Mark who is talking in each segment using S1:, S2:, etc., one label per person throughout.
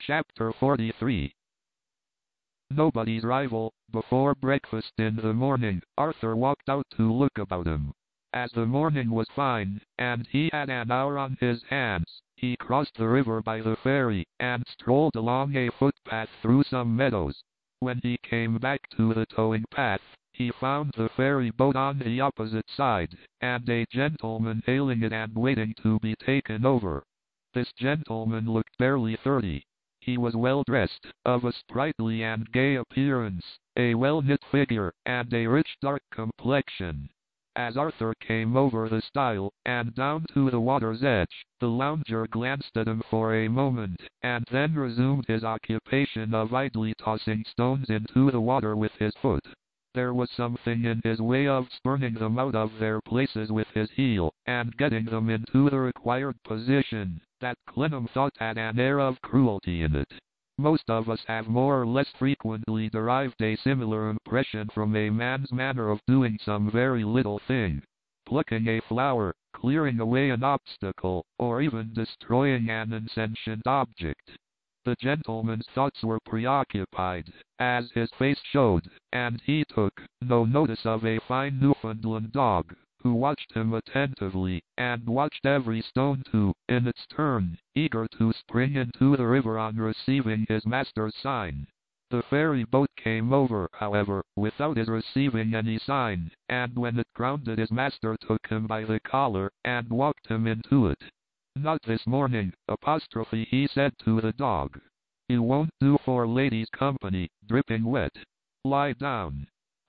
S1: Chapter 43. Nobody's rival. Before breakfast in the morning, Arthur walked out to look about him. As the morning was fine, and he had an hour on his hands, he crossed the river by the ferry, and strolled along a footpath through some meadows. When he came back to the towing path, he found the ferry boat on the opposite side, and a gentleman hailing it and waiting to be taken over. This gentleman looked barely 30. He was well dressed, of a sprightly and gay appearance, a well-knit figure, and a rich dark complexion. As Arthur came over the stile, and down to the water's edge, the lounger glanced at him for a moment, and then resumed his occupation of idly tossing stones into the water with his foot. There was something in his way of spurning them out of their places with his heel, and getting them into the required position, that Clennam thought had an air of cruelty in it. Most of us have more or less frequently derived a similar impression from a man's manner of doing some very little thing. Plucking a flower, clearing away an obstacle, or even destroying an insentient object. The gentleman's thoughts were preoccupied, as his face showed, and he took no notice of a fine Newfoundland dog, who watched him attentively, and watched every stone too, in its turn, eager to spring into the river on receiving his master's sign. The ferry boat came over, however, without his receiving any sign, and when it grounded his master took him by the collar, and walked him into it. "Not this morning," he said to the dog. "You won't do for ladies' company, dripping wet. Lie down."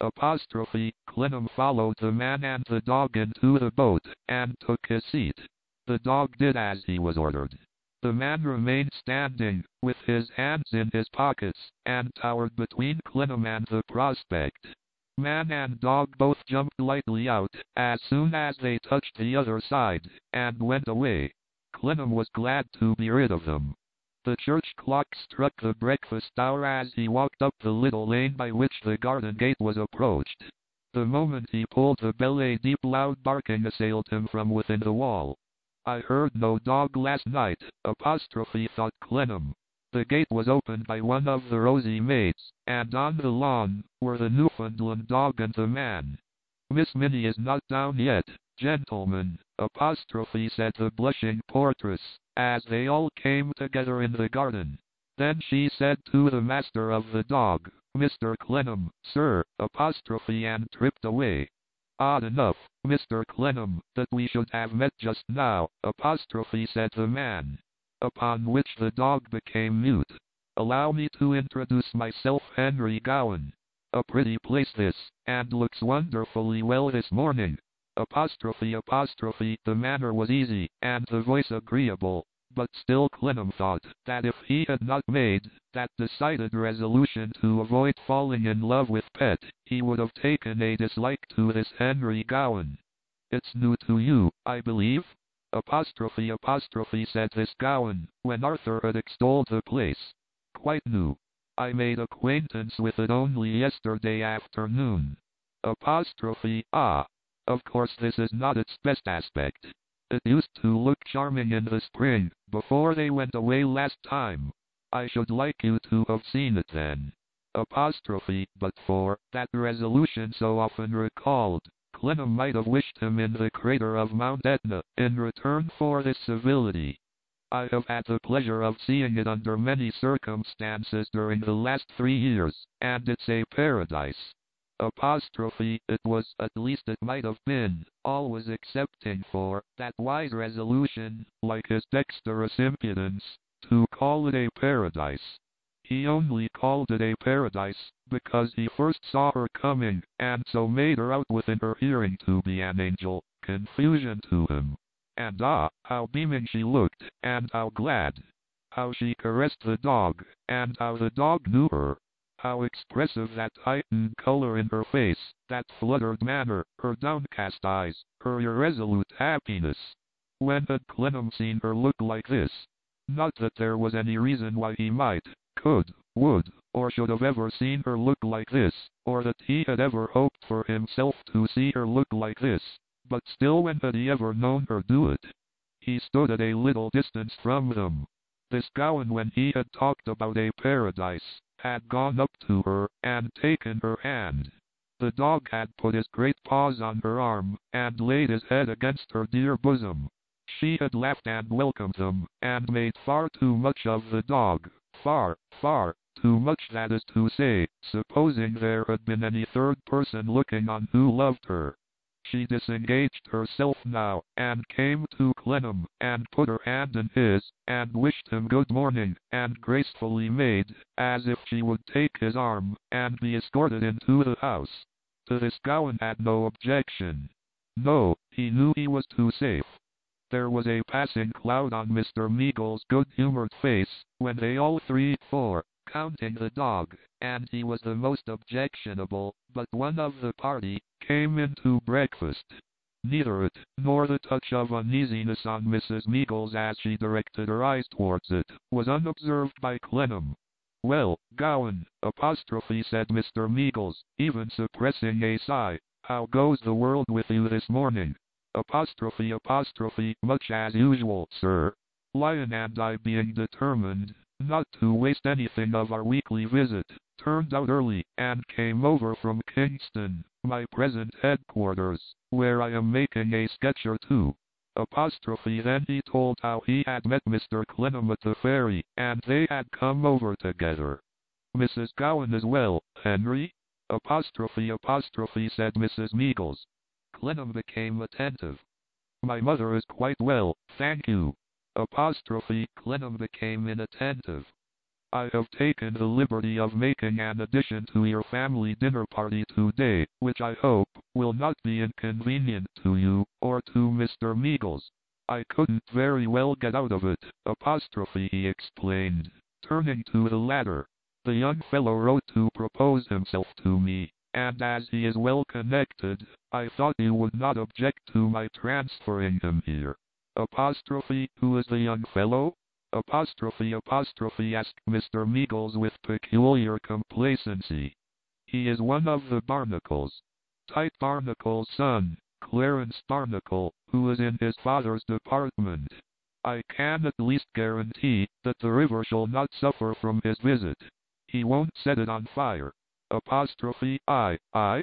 S1: Clennam followed the man and the dog into the boat, and took his seat. The dog did as he was ordered. The man remained standing, with his hands in his pockets, and towered between Clennam and the prospect. Man and dog both jumped lightly out, as soon as they touched the other side, and went away. Clennam was glad to be rid of them. The church clock struck the breakfast hour as he walked up the little lane by which the garden gate was approached. The moment he pulled the bell a deep loud barking assailed him from within the wall. "I heard no dog last night," thought Clennam. The gate was opened by one of the rosy maids, and on the lawn were the Newfoundland dog and the man. "Miss Minnie is not down yet, gentlemen," said the blushing portress, as they all came together in the garden. Then she said to the master of the dog, "Mr. Clennam, sir," and tripped away. "Odd enough, Mr. Clennam, that we should have met just now," said the man. Upon which the dog became mute. "Allow me to introduce myself, Henry Gowan. A pretty place this, and looks wonderfully well this morning." The manner was easy, and the voice agreeable, but still Clennam thought that if he had not made that decided resolution to avoid falling in love with Pet, he would have taken a dislike to this Henry Gowan. "It's new to you, I believe?" said this Gowan, when Arthur had extolled the place. "Quite new. I made acquaintance with it only yesterday afternoon." "Ah. Of course this is not its best aspect. It used to look charming in the spring, before they went away last time. I should like you to have seen it then." But for that resolution so often recalled, Clennam might have wished him in the crater of Mount Etna, in return for this civility. "I have had the pleasure of seeing it under many circumstances during the last 3 years, and it's a paradise." It was, at least it might have been, always excepting for that wise resolution, like his dexterous impudence, to call it a paradise. He only called it a paradise because he first saw her coming, and so made her out within her hearing to be an angel, confusion to him. And how beaming she looked, and how glad. How she caressed the dog, and how the dog knew her. How expressive that heightened color in her face, that fluttered manner, her downcast eyes, her irresolute happiness. When had Clennam seen her look like this? Not that there was any reason why he might, could, would, or should have ever seen her look like this, or that he had ever hoped for himself to see her look like this, but still when had he ever known her do it? He stood at a little distance from them. This Gowan, when he had talked about a paradise, had gone up to her and taken her hand. The dog had put his great paws on her arm, and laid his head against her dear bosom. She had laughed and welcomed him, and made far too much of the dog, far, far too much, that is to say, supposing there had been any third person looking on who loved her. She disengaged herself now, and came to Clennam, and put her hand in his, and wished him good morning, and gracefully made as if she would take his arm, and be escorted into the house. To this Gowan had no objection. No, he knew he was too safe. There was a passing cloud on Mr. Meagles' good-humoured face, when they all three, four, counting the dog, and he was the most objectionable, but one of the party, came in to breakfast. Neither it, nor the touch of uneasiness on Mrs. Meagles as she directed her eyes towards it, was unobserved by Clennam. "Well, Gowan," said Mr. Meagles, even suppressing a sigh, "how goes the world with you this morning?" "Much as usual, sir. Lion and I, being determined not to waste anything of our weekly visit, turned out early, and came over from Kingston, my present headquarters, where I am making a sketch or two." Then he told how he had met Mr. Clennam at the ferry, and they had come over together. "Mrs. Gowan is well, Henry?" said Mrs. Meagles. Clennam became attentive. "My mother is quite well, thank you." Clennam became inattentive. "I have taken the liberty of making an addition to your family dinner party today, which I hope will not be inconvenient to you, or to Mr. Meagles. I couldn't very well get out of it, he explained, turning to the latter. "The young fellow wrote to propose himself to me, and as he is well connected, I thought you would not object to my transferring him here." "Who is the young fellow?" asked Mr. Meagles with peculiar complacency. "He is one of the Barnacles. Tite Barnacle's son, Clarence Barnacle, who is in his father's department. I can at least guarantee that the river shall not suffer from his visit. He won't set it on fire." "I,"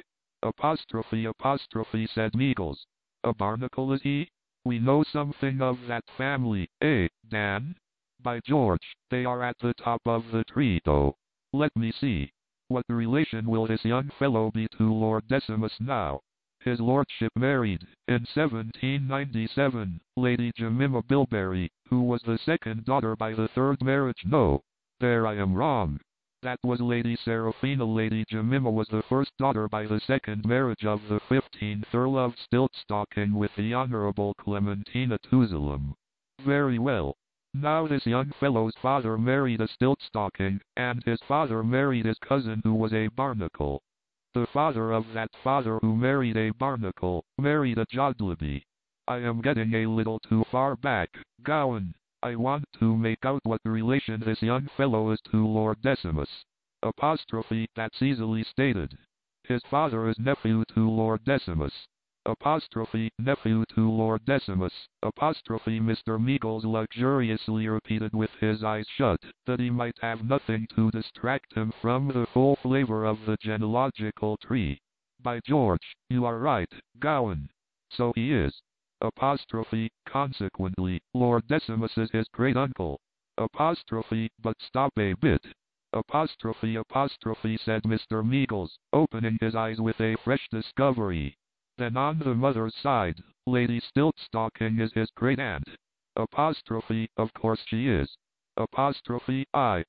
S1: said Meagles. "A Barnacle is he? We know something of that family, eh, Dan? By George, they are at the top of the tree, though. Let me see. What relation will this young fellow be to Lord Decimus now?" "His lordship married, in 1797, Lady Jemima Bilberry, who was the second daughter by the third marriage. No, there I am wrong. That was Lady Seraphina. Lady Jemima was the first daughter by the second marriage of the 15th Earl of Stiltstocking with the Honourable Clementina Tuzelam. Very well. Now this young fellow's father married a Stiltstocking, and his father married his cousin who was a Barnacle. The father of that father who married a Barnacle, married a Jollibee. I am getting a little too far back, Gowan. I want to make out what relation this young fellow is to Lord Decimus." "That's easily stated. His father is nephew to Lord Decimus." "Nephew to Lord Decimus." Mr. Meagles luxuriously repeated with his eyes shut, that he might have nothing to distract him from the full flavor of the genealogical tree. "By George, you are right, Gowan. So he is. Consequently, Lord Decimus is his great-uncle." "But stop a bit." Said Mr. Meagles, opening his eyes with a fresh discovery. "Then on the mother's side, Lady Stiltstocking is his great-aunt." "Of course she is." "I,"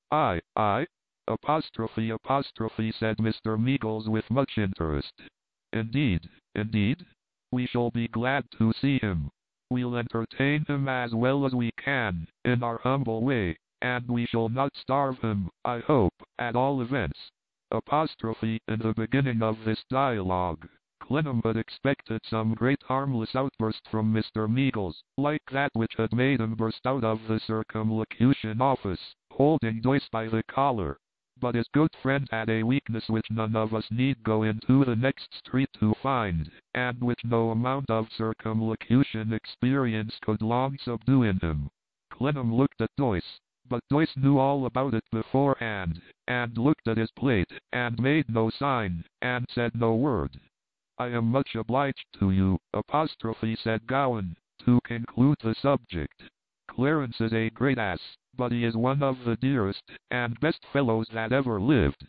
S1: said Mr. Meagles with much interest. "Indeed, indeed? We shall be glad to see him. We'll entertain him as well as we can, in our humble way, and we shall not starve him, I hope, at all events." In the beginning of this dialogue, Clennam had expected some great harmless outburst from Mr. Meagles, like that which had made him burst out of the Circumlocution Office, holding Doyce by the collar. But his good friend had a weakness which none of us need go into the next street to find, and which no amount of circumlocution experience could long subdue in him. Clennam looked at Doyce. But Doyce knew all about it beforehand, and looked at his plate, and made no sign, and said no word. "I am much obliged to you," said Gowan, to conclude the subject. "Clarence is a great ass, but he is one of the dearest and best fellows that ever lived."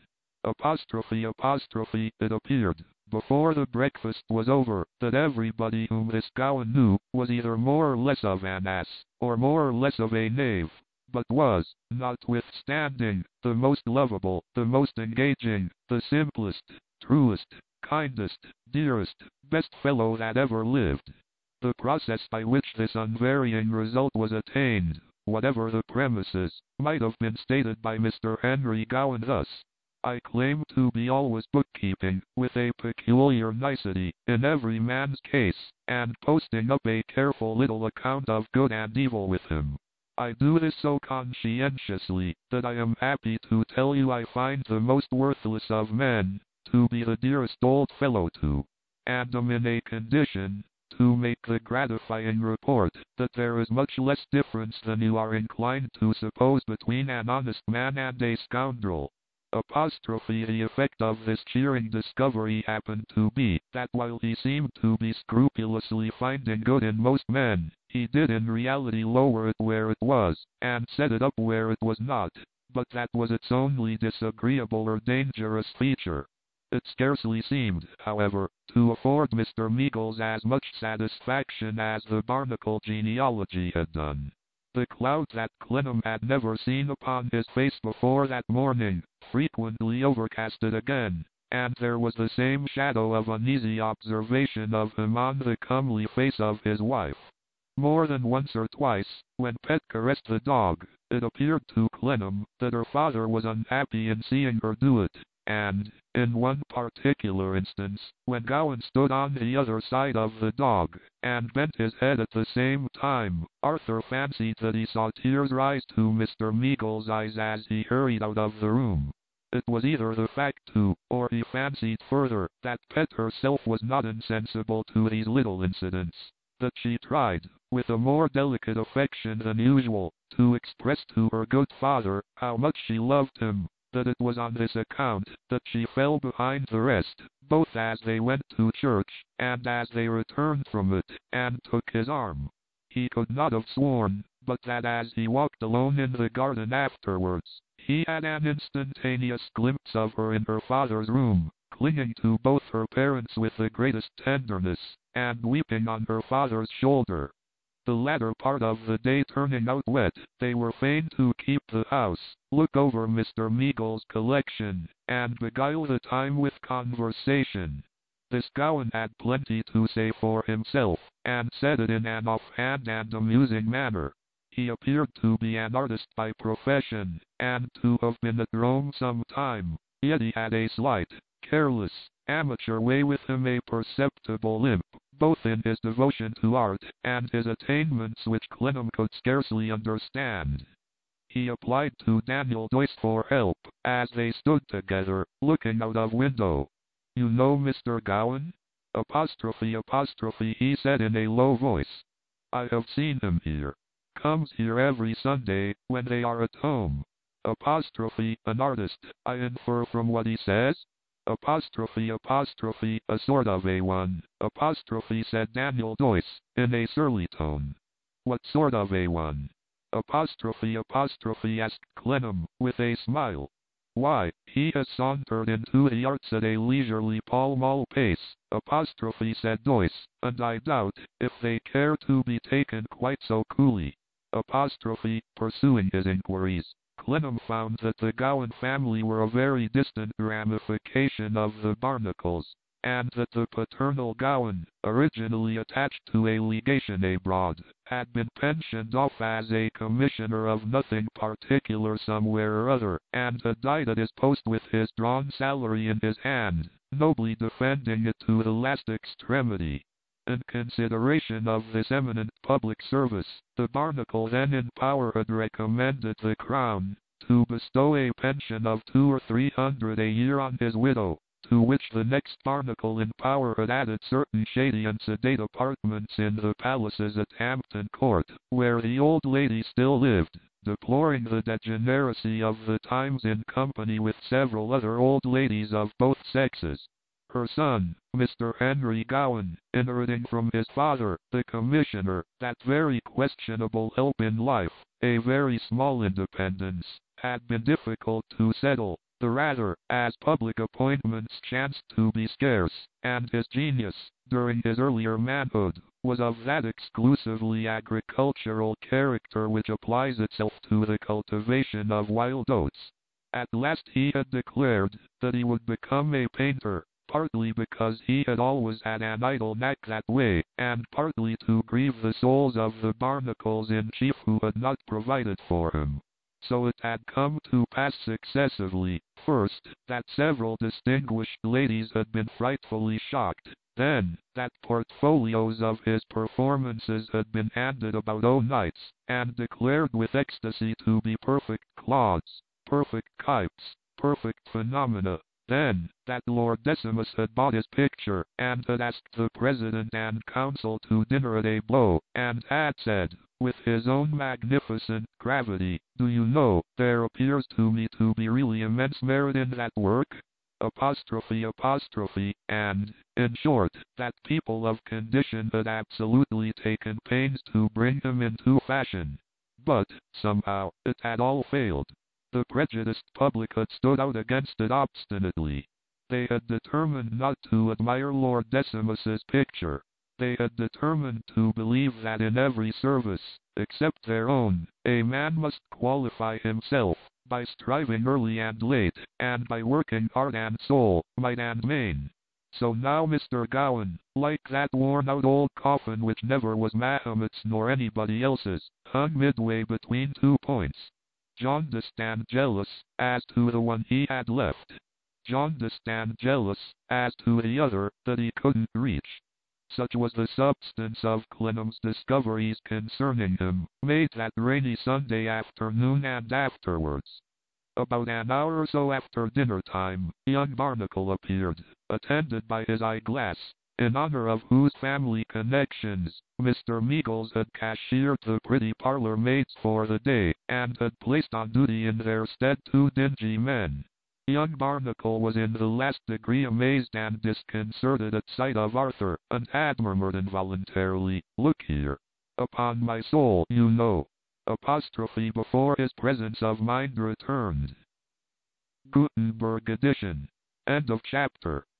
S1: It appeared, before the breakfast was over, that everybody whom this Gowan knew, was either more or less of an ass, or more or less of a knave, but was, notwithstanding, the most lovable, the most engaging, the simplest, truest, kindest, dearest, best fellow that ever lived. The process by which this unvarying result was attained, whatever the premises, might have been stated by Mr. Henry Gowan thus: "I claim to be always bookkeeping, with a peculiar nicety, in every man's case, and posting up a careful little account of good and evil with him. I do this so conscientiously, that I am happy to tell you I find the most worthless of men, to be the dearest old fellow to, and am in a condition, to make the gratifying report, that there is much less difference than you are inclined to suppose between an honest man and a scoundrel." The effect of this cheering discovery happened to be, that while he seemed to be scrupulously finding good in most men, he did in reality lower it where it was, and set it up where it was not, but that was its only disagreeable or dangerous feature. It scarcely seemed, however, to afford Mr. Meagles as much satisfaction as the Barnacle genealogy had done. The cloud that Clennam had never seen upon his face before that morning, frequently overcast it again, and there was the same shadow of uneasy observation of him on the comely face of his wife. More than once or twice, when Pet caressed the dog, it appeared to Clennam that her father was unhappy in seeing her do it, and, in one particular instance, when Gowan stood on the other side of the dog, and bent his head at the same time, Arthur fancied that he saw tears rise to Mr. Meagles' eyes as he hurried out of the room. It was either the fact too, or he fancied further, that Pet herself was not insensible to these little incidents, that she tried, with a more delicate affection than usual, to express to her good father how much she loved him, that it was on this account that she fell behind the rest, both as they went to church, and as they returned from it, and took his arm. He could not have sworn, but that as he walked alone in the garden afterwards, he had an instantaneous glimpse of her in her father's room, clinging to both her parents with the greatest tenderness, and weeping on her father's shoulder. The latter part of the day turning out wet, they were fain to keep the house, look over Mr. Meagles' collection, and beguile the time with conversation. This Gowan had plenty to say for himself, and said it in an offhand and amusing manner. He appeared to be an artist by profession, and to have been at Rome some time, yet he had a slight, careless, amateur way with him, a perceptible limp, both in his devotion to art, and his attainments which Clennam could scarcely understand. He applied to Daniel Doyce for help, as they stood together, looking out of window. "You know Mr. Gowan?" He said in a low voice. "I have seen him here. Comes here every Sunday, when they are at home." An artist, I infer from what he says? A sort of a one, said Daniel Doyce, in a surly tone. "What sort of a one?" asked Clennam, with a smile. "Why, he has sauntered into the arts at a leisurely Pall Mall pace," said Doyce, "and I doubt if they care to be taken quite so coolly." Pursuing his inquiries, Clennam found that the Gowan family were a very distant ramification of the Barnacles, and that the paternal Gowan, originally attached to a legation abroad, had been pensioned off as a commissioner of nothing particular somewhere or other, and had died at his post with his drawn salary in his hand, nobly defending it to the last extremity. In consideration of this eminent public service, the Barnacle then in power had recommended the Crown to bestow a pension of 200 or 300 a year on his widow, to which the next Barnacle in power had added certain shady and sedate apartments in the palaces at Hampton Court, where the old lady still lived, deploring the degeneracy of the times in company with several other old ladies of both sexes. Her son, Mr. Henry Gowan, inheriting from his father, the commissioner, that very questionable help in life, a very small independence, had been difficult to settle, the rather, as public appointments chanced to be scarce, and his genius, during his earlier manhood, was of that exclusively agricultural character which applies itself to the cultivation of wild oats. At last he had declared that he would become a painter, partly because he had always had an idle knack that way, and partly to grieve the souls of the barnacles in chief who had not provided for him. So it had come to pass successively, first, that several distinguished ladies had been frightfully shocked, then, that portfolios of his performances had been handed about nights, and declared with ecstasy to be perfect clods, perfect kypes, perfect phenomena. Then, that Lord Decimus had bought his picture, and had asked the President and Council to dinner at a blow, and had said, with his own magnificent gravity, "Do you know, there appears to me to be really immense merit in that work?" And, in short, that people of condition had absolutely taken pains to bring him into fashion. But, somehow, it had all failed. The prejudiced public had stood out against it obstinately. They had determined not to admire Lord Decimus's picture. They had determined to believe that in every service, except their own, a man must qualify himself, by striving early and late, and by working heart and soul, might and main. So now Mr. Gowan, like that worn-out old coffin which never was Mahomet's nor anybody else's, hung midway between 2 points. Jaundiced and jealous, as to the one he had left. Jaundiced and jealous, as to the other, that he couldn't reach. Such was the substance of Clennam's discoveries concerning him, made that rainy Sunday afternoon and afterwards. About an hour or so after dinner time, young Barnacle appeared, attended by his eyeglass, in honor of whose family connections, Mr. Meagles had cashiered the pretty parlor maids for the day, and had placed on duty in their stead 2 dingy men. Young Barnacle was in the last degree amazed and disconcerted at sight of Arthur, and had murmured involuntarily, "Look here. Upon my soul, you know." Apostrophe before his presence of mind returned. Gutenberg edition. End of chapter.